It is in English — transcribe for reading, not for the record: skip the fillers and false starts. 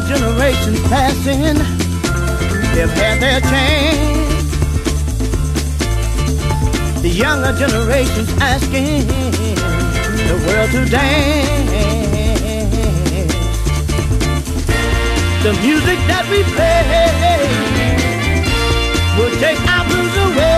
generations passing, they've had their chance. The younger generations asking the world to dance. The music that we play will take our blues away.